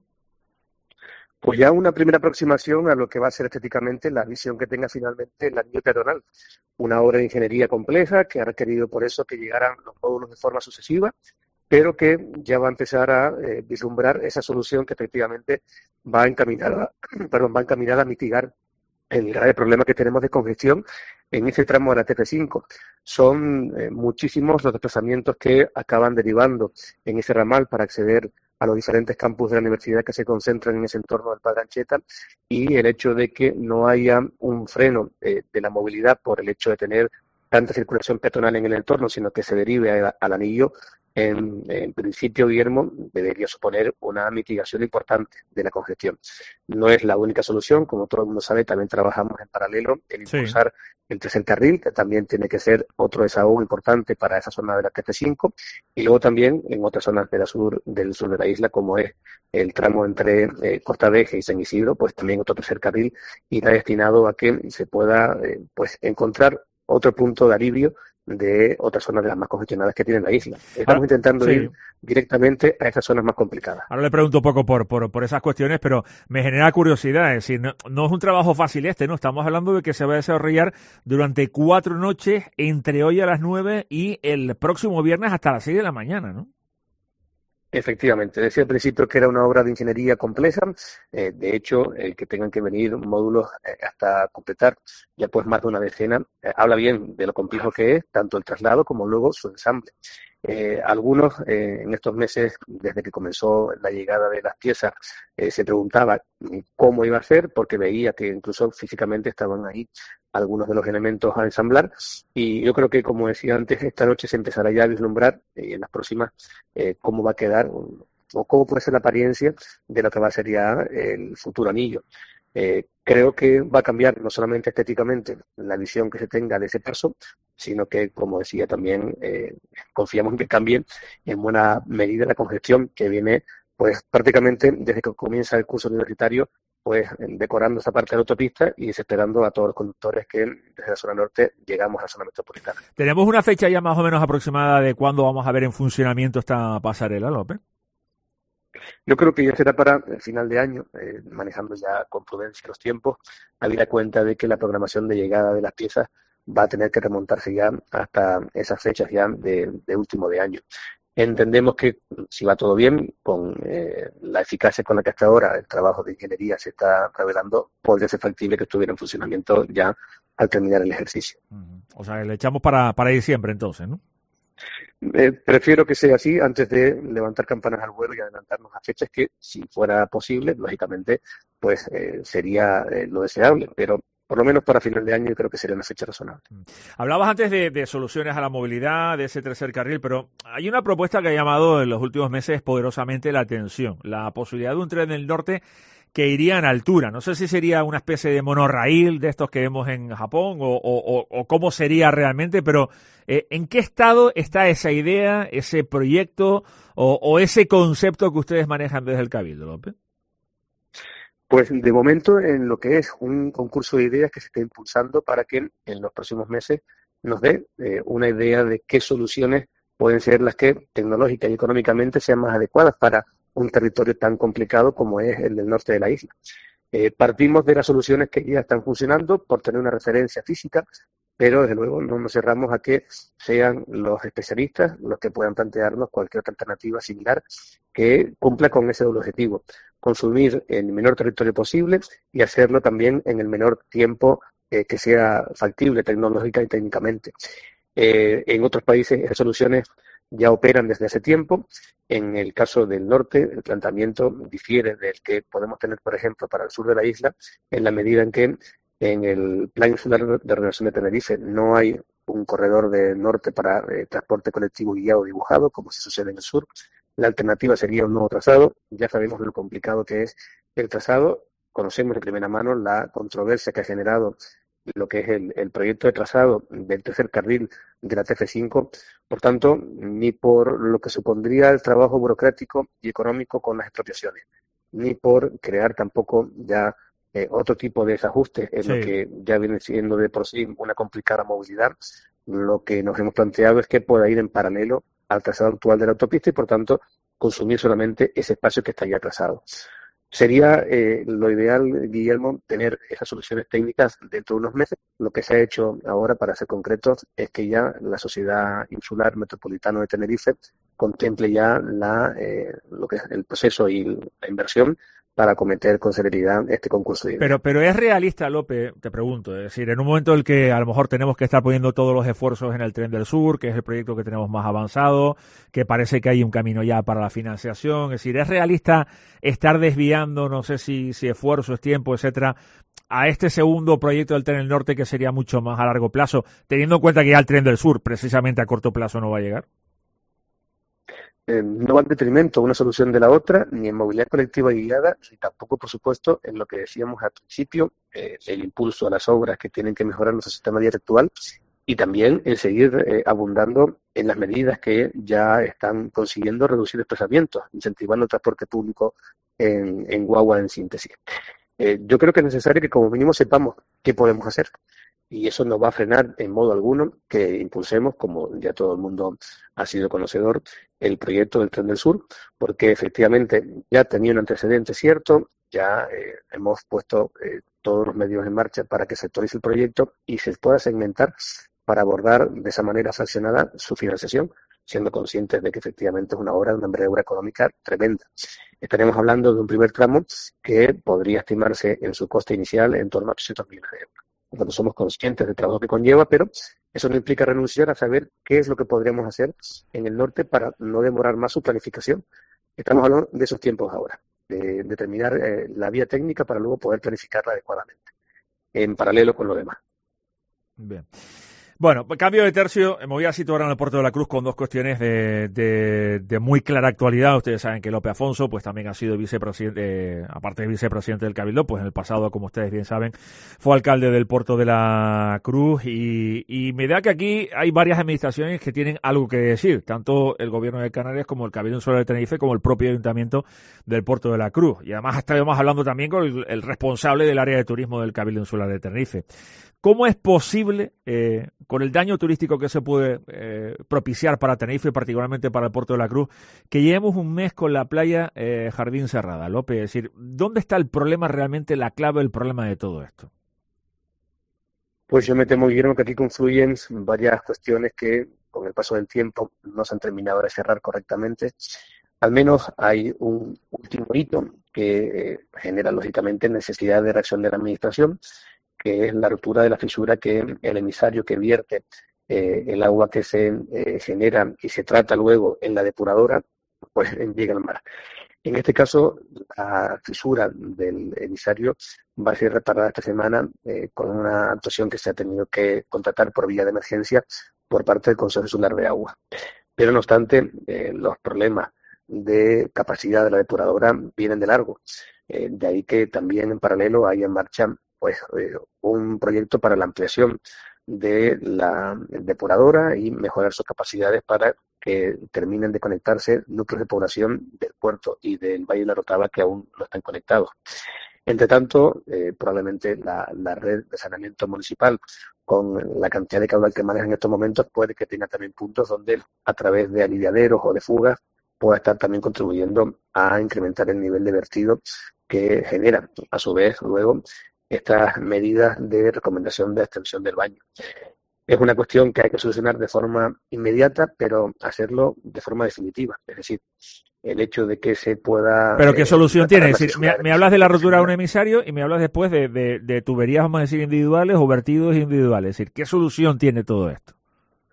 Pues ya una primera aproximación a lo que va a ser estéticamente la visión que tenga finalmente el anillo peatonal. Una obra de ingeniería compleja que ha requerido por eso que llegaran los módulos de forma sucesiva, pero que ya va a empezar a eh, vislumbrar esa solución que efectivamente va encaminada, perdón, va encaminada a mitigar el grave problema que tenemos de congestión en ese tramo de la T P cinco. Son eh, muchísimos los desplazamientos que acaban derivando en ese ramal para acceder a los diferentes campus de la universidad que se concentran en ese entorno del Padre Ancheta, y el hecho de que no haya un freno eh, de la movilidad por el hecho de tener tanta circulación peatonal en el entorno, sino que se derive a, al anillo, en, en principio, Guillermo, debería suponer una mitigación importante de la congestión. No es la única solución, como todo el mundo sabe, también trabajamos en paralelo en impulsar sí. el tercer carril, que también tiene que ser otro desahogo importante para esa zona de la T P cinco, y luego también en otras zonas de la sur, del sur de la isla, como es el tramo entre eh, Costa Veje y San Isidro, pues también otro tercer carril irá destinado a que se pueda eh, pues encontrar otro punto de alivio de otras zonas de las más congestionadas que tiene la isla. Estamos Ahora, intentando sí. ir directamente a esas zonas más complicadas. Ahora le pregunto un poco por, por, por esas cuestiones, pero me genera curiosidad. Es decir, no, no es un trabajo fácil este, ¿no? Estamos hablando de que se va a desarrollar durante cuatro noches, entre hoy a las nueve y el próximo viernes hasta las seis de la mañana, ¿no? Efectivamente, decía al principio que era una obra de ingeniería compleja, eh, de hecho, el que tengan que venir módulos eh, hasta completar ya pues más de una decena, eh, habla bien de lo complejo que es, tanto el traslado como luego su ensamble. Eh, algunos eh, en estos meses, desde que comenzó la llegada de las piezas, eh, se preguntaba cómo iba a ser, porque veía que incluso físicamente estaban ahí algunos de los elementos a ensamblar, y yo creo que, como decía antes, esta noche se empezará ya a vislumbrar eh, en las próximas eh, cómo va a quedar o, o cómo puede ser la apariencia de lo que va a ser ya el futuro anillo. Eh, creo que va a cambiar no solamente estéticamente la visión que se tenga de ese paso, sino que, como decía también, eh, confiamos en que cambie en buena medida la congestión que viene pues prácticamente desde que comienza el curso universitario, pues decorando esa parte de la autopista y desesperando a todos los conductores que desde la zona norte llegamos a la zona metropolitana. ¿Tenemos una fecha ya más o menos aproximada de cuándo vamos a ver en funcionamiento esta pasarela, López? Yo creo que ya será para el final de año, eh, manejando ya con prudencia los tiempos, habida cuenta de que la programación de llegada de las piezas va a tener que remontarse ya hasta esas fechas ya de, de último de año. Entendemos que si va todo bien, con eh, la eficacia con la que hasta ahora el trabajo de ingeniería se está revelando, podría ser factible que estuviera en funcionamiento ya al terminar el ejercicio. O sea, le echamos para, para diciembre entonces, ¿no? Eh, prefiero que sea así antes de levantar campanas al vuelo y adelantarnos a fechas que, si fuera posible, lógicamente, pues eh, sería eh, lo deseable, pero por lo menos para final de año yo creo que sería una fecha razonable. Hablabas antes de, de soluciones a la movilidad, de ese tercer carril, pero hay una propuesta que ha llamado en los últimos meses poderosamente la atención, la posibilidad de un tren del norte que iría en altura. No sé si sería una especie de monorraíl de estos que vemos en Japón o, o, o cómo sería realmente, pero eh, ¿en qué estado está esa idea, ese proyecto o, o ese concepto que ustedes manejan desde el Cabildo, López? Pues de momento en lo que es un concurso de ideas que se está impulsando para que en los próximos meses nos dé eh, una idea de qué soluciones pueden ser las que tecnológica y económicamente sean más adecuadas para un territorio tan complicado como es el del norte de la isla. Eh, partimos de las soluciones que ya están funcionando por tener una referencia física, pero desde luego no nos cerramos a que sean los especialistas los que puedan plantearnos cualquier otra alternativa similar que cumpla con ese doble objetivo: consumir en el menor territorio posible y hacerlo también en el menor tiempo eh, que sea factible tecnológica y técnicamente. Eh, en otros países esas soluciones ya operan desde hace tiempo. En el caso del norte, el planteamiento difiere del que podemos tener, por ejemplo, para el sur de la isla, en la medida en que en el Plan Insular de Renovación de Tenerife no hay un corredor de norte para eh, transporte colectivo guiado dibujado, como se sucede en el sur. La alternativa sería un nuevo trazado. Ya sabemos lo complicado que es el trazado. Conocemos de primera mano la controversia que ha generado lo que es el, el proyecto de trazado del tercer carril de la T F cinco. Por tanto, ni por lo que supondría el trabajo burocrático y económico con las expropiaciones, ni por crear tampoco ya eh, otro tipo de desajuste en sí. Lo que ya viene siendo de por sí una complicada movilidad, lo que nos hemos planteado es que pueda ir en paralelo al trazado actual de la autopista y, por tanto, consumir solamente ese espacio que está ya trazado. Sería eh, lo ideal, Guillermo, tener esas soluciones técnicas dentro de unos meses. Lo que se ha hecho ahora, para ser concretos, es que ya la Sociedad Insular Metropolitana de Tenerife contemple ya la, eh, lo que es el proceso y la inversión para acometer con celeridad este concurso de pero pero es realista, López, te pregunto, es decir, en un momento en el que a lo mejor tenemos que estar poniendo todos los esfuerzos en el Tren del Sur, que es el proyecto que tenemos más avanzado, que parece que hay un camino ya para la financiación, es decir, es realista estar desviando, no sé si, si esfuerzos, tiempo, etcétera, a este segundo proyecto del Tren del Norte, que sería mucho más a largo plazo, teniendo en cuenta que ya el Tren del Sur precisamente a corto plazo no va a llegar? Eh, no va en detrimento una solución de la otra, ni en movilidad colectiva guiada, ni tampoco, por supuesto, en lo que decíamos al principio, eh, el impulso a las obras que tienen que mejorar nuestro sistema vial actual, y también en seguir eh, abundando en las medidas que ya están consiguiendo reducir desplazamientos, incentivando el transporte público en, en guagua en síntesis. Eh, yo creo que es necesario que como mínimo sepamos qué podemos hacer. Y eso no va a frenar en modo alguno que impulsemos, como ya todo el mundo ha sido conocedor, el proyecto del Tren del Sur, porque efectivamente ya tenía un antecedente cierto, ya eh, hemos puesto eh, todos los medios en marcha para que se actualice el proyecto y se pueda segmentar para abordar de esa manera fraccionada su financiación, siendo conscientes de que efectivamente es una obra de una envergadura económica tremenda. Estaremos hablando de un primer tramo que podría estimarse en su coste inicial en torno a ochocientos millones de euros. Cuando somos conscientes del trabajo que conlleva, pero eso no implica renunciar a saber qué es lo que podríamos hacer en el norte para no demorar más su planificación. Estamos hablando de esos tiempos ahora, de determinar eh, la vía técnica para luego poder planificarla adecuadamente, en paralelo con lo demás. Bien. Bueno, cambio de tercio, me voy a situar en el Puerto de la Cruz con dos cuestiones de, de, de muy clara actualidad. Ustedes saben que López Afonso pues también ha sido vicepresidente, eh, aparte de vicepresidente del Cabildo, pues en el pasado, como ustedes bien saben, fue alcalde del Puerto de la Cruz y, y me da que aquí hay varias administraciones que tienen algo que decir, tanto el Gobierno de Canarias como el Cabildo Insular de Tenerife como el propio Ayuntamiento del Puerto de la Cruz. Y además estábamos hablando también con el, el responsable del área de turismo del Cabildo Insular de Tenerife. ¿Cómo es posible, eh, con el daño turístico que se puede eh, propiciar para Tenerife, particularmente para el Puerto de la Cruz, que llevemos un mes con la playa eh, Jardín cerrada, López? Es decir, ¿dónde está el problema realmente, la clave del problema de todo esto? Pues yo me temo, Guillermo, que aquí confluyen varias cuestiones que con el paso del tiempo no se han terminado de cerrar correctamente. Al menos hay un último hito que eh, genera, lógicamente, necesidad de reacción de la Administración, que es la ruptura de la fisura que el emisario que vierte eh, el agua que se eh, genera y se trata luego en la depuradora, pues llega al mar. En este caso, la fisura del emisario va a ser reparada esta semana eh, con una actuación que se ha tenido que contratar por vía de emergencia por parte del Consejo Insular de Agua. Pero no obstante, eh, los problemas de capacidad de la depuradora vienen de largo. Eh, de ahí que también en paralelo hay en marcha pues eh, un proyecto para la ampliación de la depuradora y mejorar sus capacidades para que terminen de conectarse núcleos de población del puerto y del Valle de la Rotava que aún no están conectados. Entre tanto, eh, probablemente la, la red de saneamiento municipal, con la cantidad de caudal que maneja en estos momentos, puede que tenga también puntos donde a través de aliviaderos o de fugas pueda estar también contribuyendo a incrementar el nivel de vertido que genera, a su vez, luego, estas medidas de recomendación de extensión del baño. Es una cuestión que hay que solucionar de forma inmediata, pero hacerlo de forma definitiva. Es decir, el hecho de que se pueda... ¿Pero qué eh, solución tiene? Es decir, me, me hablas de la rotura de un emisario y me hablas después de, de, de tuberías, vamos a decir, individuales o vertidos individuales. Es decir, ¿qué solución tiene todo esto?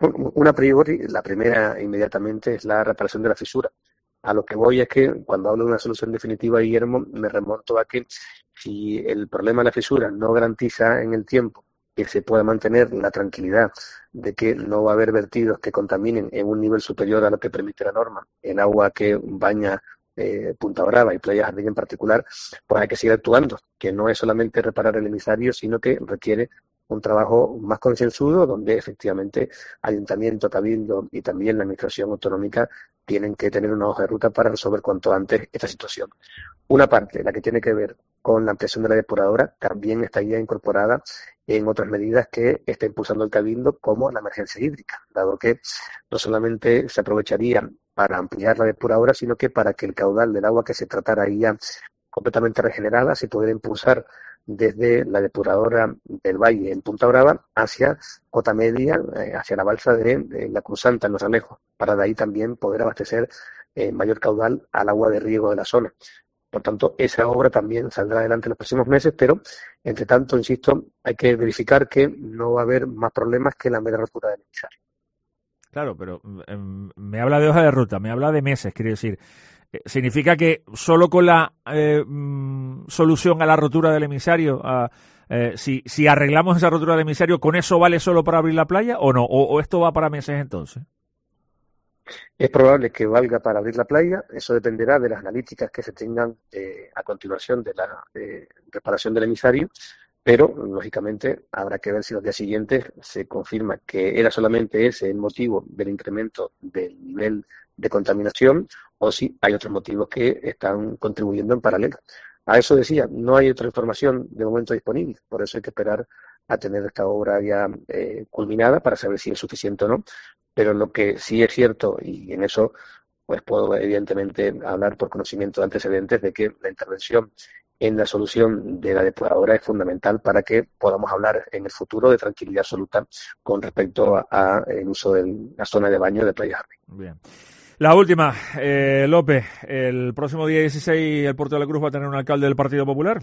Una priori, la primera inmediatamente es la reparación de la fisura. A lo que voy es que cuando hablo de una solución definitiva, Guillermo, me remonto a que si el problema de la fisura no garantiza en el tiempo que se pueda mantener la tranquilidad de que no va a haber vertidos que contaminen en un nivel superior a lo que permite la norma el agua que baña eh, Punta Brava y Playa Jardín en particular, pues hay que seguir actuando, que no es solamente reparar el emisario, sino que requiere un trabajo más concienzudo, donde efectivamente Ayuntamiento, Cabildo y también la Administración Autonómica tienen que tener una hoja de ruta para resolver cuanto antes esta situación. Una parte, la que tiene que ver con la ampliación de la depuradora, también estaría incorporada en otras medidas que está impulsando el Cabildo, como la emergencia hídrica, dado que no solamente se aprovecharía para ampliar la depuradora, sino que para que el caudal del agua que se tratara ahí ya completamente regenerada se pudiera impulsar desde la depuradora del Valle en Punta Brava hacia Cota Media, eh, hacia la balsa de, de la Cruz Santa en Los Alejos, para de ahí también poder abastecer eh, mayor caudal al agua de riego de la zona. Por tanto, esa obra también saldrá adelante en los próximos meses, pero, entre tanto, insisto, hay que verificar que no va a haber más problemas que la mera rotura del emisario. Claro, pero eh, me habla de hoja de ruta, me habla de meses, quiere decir. ¿Significa que solo con la eh, mm, solución a la rotura del emisario, uh, eh, si, si arreglamos esa rotura del emisario, ¿con eso vale solo para abrir la playa o no? ¿O, o esto va para meses entonces? Es probable que valga para abrir la playa, eso dependerá de las analíticas que se tengan eh, a continuación de la eh, reparación del emisario, pero lógicamente habrá que ver si los días siguientes se confirma que era solamente ese el motivo del incremento del nivel de contaminación o si hay otros motivos que están contribuyendo en paralelo. A eso decía, no hay otra información de momento disponible, por eso hay que esperar a tener esta obra ya eh, culminada para saber si es suficiente o no, pero lo que sí es cierto, y en eso pues puedo evidentemente hablar por conocimiento de antecedentes, de que la intervención en la solución de la depuradora es fundamental para que podamos hablar en el futuro de tranquilidad absoluta con respecto a, a el uso de la zona de baño de Playa Jardín. Bien. La última, eh, López, el próximo día dieciséis el Puerto de la Cruz va a tener un alcalde del Partido Popular.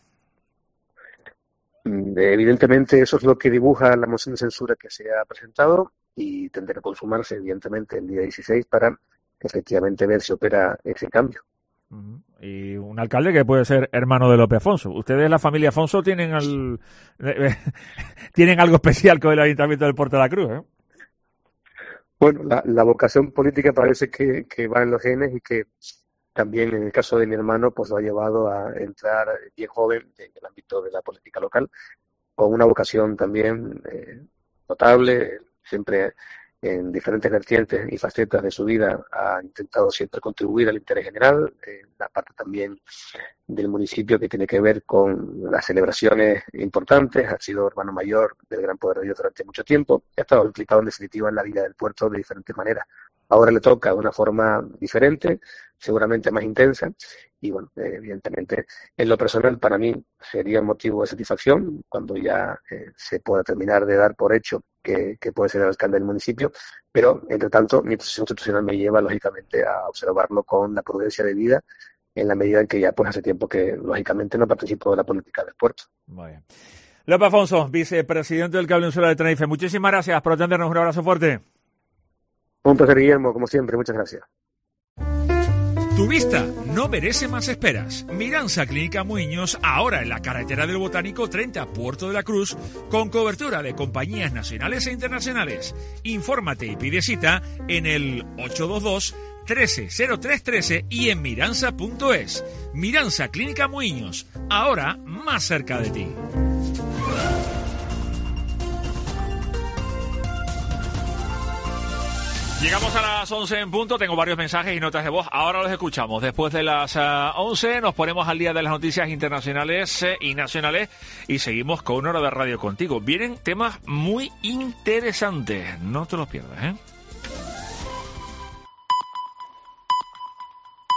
Evidentemente eso es lo que dibuja la moción de censura que se ha presentado y tendrá que consumarse evidentemente el día dieciséis para efectivamente ver si opera ese cambio. Uh-huh. Y un alcalde que puede ser hermano de López Afonso. Ustedes, la familia Afonso, tienen al, tienen algo especial con el Ayuntamiento del Puerto de la Cruz, ¿eh? Bueno, la, la vocación política parece que, que va en los genes y que también en el caso de mi hermano pues lo ha llevado a entrar bien joven en el ámbito de la política local, con una vocación también eh, notable, siempre en diferentes vertientes y facetas de su vida ha intentado siempre contribuir al interés general, eh, la parte también del municipio que tiene que ver con las celebraciones importantes, ha sido hermano mayor del Gran Poder de Dios durante mucho tiempo, ha estado implicado en definitiva en la vida del puerto de diferentes maneras. Ahora le toca de una forma diferente, seguramente más intensa, y bueno, eh, evidentemente en lo personal para mí sería motivo de satisfacción cuando ya eh, se pueda terminar de dar por hecho que, que puede ser el alcalde del municipio, pero entre tanto mi posición institucional me lleva lógicamente a observarlo con la prudencia debida en la medida en que ya pues hace tiempo que lógicamente no participo de la política del puerto. Muy bien. López Afonso, vicepresidente del Cable Insular de Tenerife, muchísimas gracias por atendernos, un abrazo fuerte. Un placer, Guillermo, como siempre, muchas gracias. Tu vista no merece más esperas. Miranza Clínica Muiños, ahora en la carretera del Botánico treinta, Puerto de la Cruz, con cobertura de compañías nacionales e internacionales. Infórmate y pide cita en el ocho dos dos, trece cero tres trece y en miranza punto es. Miranza Clínica Muiños, ahora más cerca de ti. Llegamos a las once en punto, tengo varios mensajes y notas de voz, ahora los escuchamos. Después de las uh, once nos ponemos al día de las noticias internacionales eh, y nacionales y seguimos con una hora de radio contigo. Vienen temas muy interesantes, no te los pierdas, ¿eh?